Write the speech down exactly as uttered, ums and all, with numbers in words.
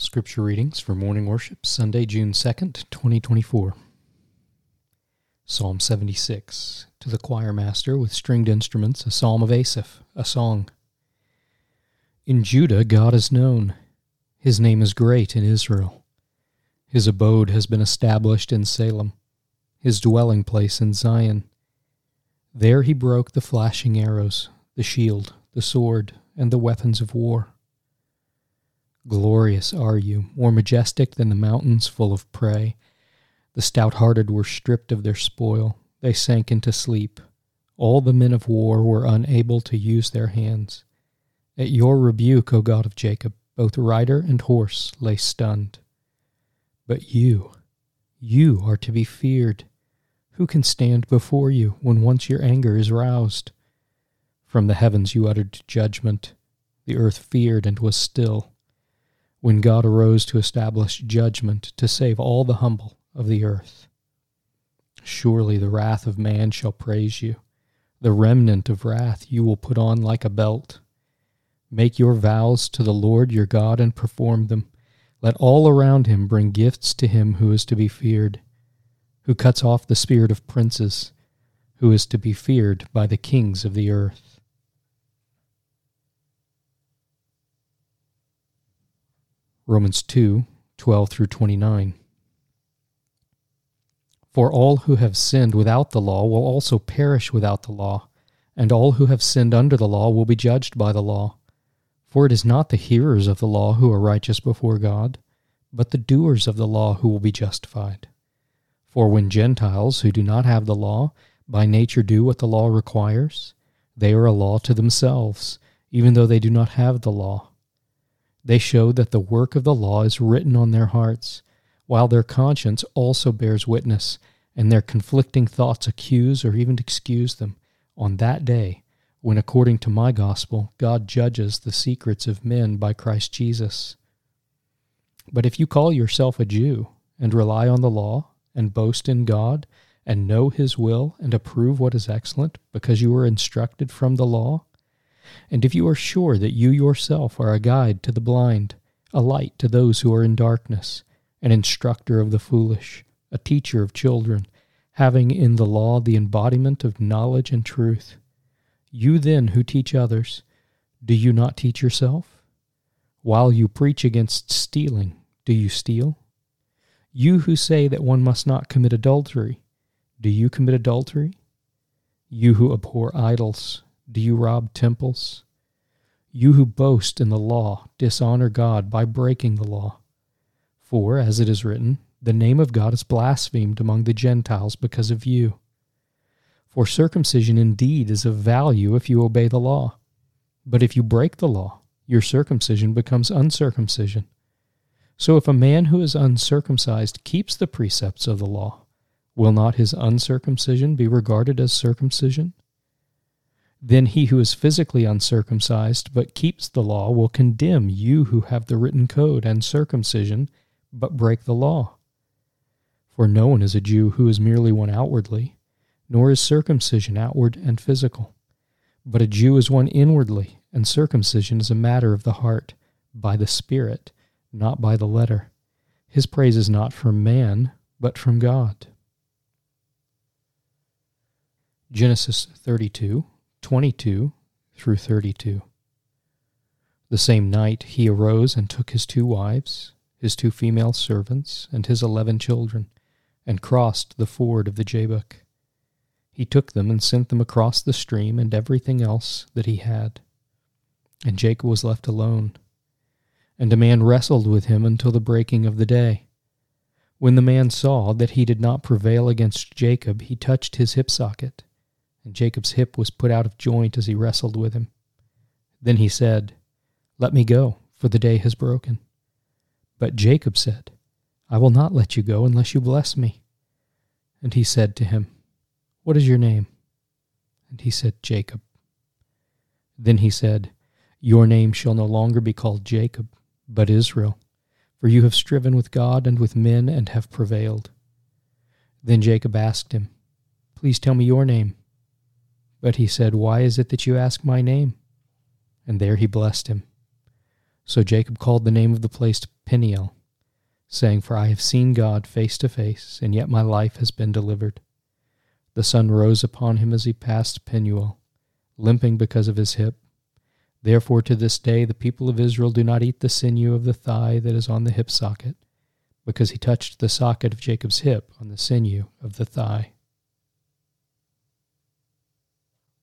Scripture readings for morning worship, Sunday, June second, twenty twenty-four. Psalm seventy-six. To the choir master with stringed instruments, a psalm of Asaph, a song. In Judah God is known. His name is great in Israel. His abode has been established in Salem, his dwelling place in Zion. There he broke the flashing arrows, the shield, the sword, and the weapons of war. Glorious are you, more majestic than the mountains full of prey. The stout-hearted were stripped of their spoil. They sank into sleep. All the men of war were unable to use their hands. At your rebuke, O God of Jacob, both rider and horse lay stunned. But you, you are to be feared. Who can stand before you when once your anger is roused? From the heavens you uttered judgment. The earth feared and was still. When God arose to establish judgment, to save all the humble of the earth. Surely the wrath of man shall praise you. The remnant of wrath you will put on like a belt. Make your vows to the Lord your God and perform them. Let all around him bring gifts to him who is to be feared, who cuts off the spirit of princes, who is to be feared by the kings of the earth. Romans two, twelve through twenty-nine. For all who have sinned without the law will also perish without the law, and all who have sinned under the law will be judged by the law. For it is not the hearers of the law who are righteous before God, but the doers of the law who will be justified. For when Gentiles who do not have the law by nature do what the law requires, they are a law to themselves, even though they do not have the law. They show that the work of the law is written on their hearts, while their conscience also bears witness, and their conflicting thoughts accuse or even excuse them on that day, when according to my gospel, God judges the secrets of men by Christ Jesus. But if you call yourself a Jew, and rely on the law, and boast in God, and know his will, and approve what is excellent, because you were instructed from the law, and if you are sure that you yourself are a guide to the blind, a light to those who are in darkness, an instructor of the foolish, a teacher of children, having in the law the embodiment of knowledge and truth, you then who teach others, do you not teach yourself? While you preach against stealing, do you steal? You who say that one must not commit adultery, do you commit adultery? You who abhor idols, do you rob temples? You who boast in the law dishonor God by breaking the law. For, as it is written, the name of God is blasphemed among the Gentiles because of you. For circumcision indeed is of value if you obey the law. But if you break the law, your circumcision becomes uncircumcision. So if a man who is uncircumcised keeps the precepts of the law, will not his uncircumcision be regarded as circumcision? Then he who is physically uncircumcised but keeps the law will condemn you who have the written code and circumcision but break the law. For no one is a Jew who is merely one outwardly, nor is circumcision outward and physical. But a Jew is one inwardly, and circumcision is a matter of the heart, by the Spirit, not by the letter. His praise is not from man, but from God. Genesis thirty-two. twenty-two through thirty-two. The same night he arose and took his two wives, his two female servants, and his eleven children, and crossed the ford of the Jabbok. He took them and sent them across the stream and everything else that he had. And Jacob was left alone. And a man wrestled with him until the breaking of the day. When the man saw that he did not prevail against Jacob, he touched his hip socket. And Jacob's hip was put out of joint as he wrestled with him. Then he said, Let me go, for the day has broken. But Jacob said, I will not let you go unless you bless me. And he said to him, What is your name? And he said, Jacob. Then he said, Your name shall no longer be called Jacob, but Israel, for you have striven with God and with men and have prevailed. Then Jacob asked him, Please tell me your name. But he said, Why is it that you ask my name? And there he blessed him. So Jacob called the name of the place Peniel, saying, For I have seen God face to face, and yet my life has been delivered. The sun rose upon him as he passed Penuel, limping because of his hip. Therefore to this day the people of Israel do not eat the sinew of the thigh that is on the hip socket, because he touched the socket of Jacob's hip on the sinew of the thigh.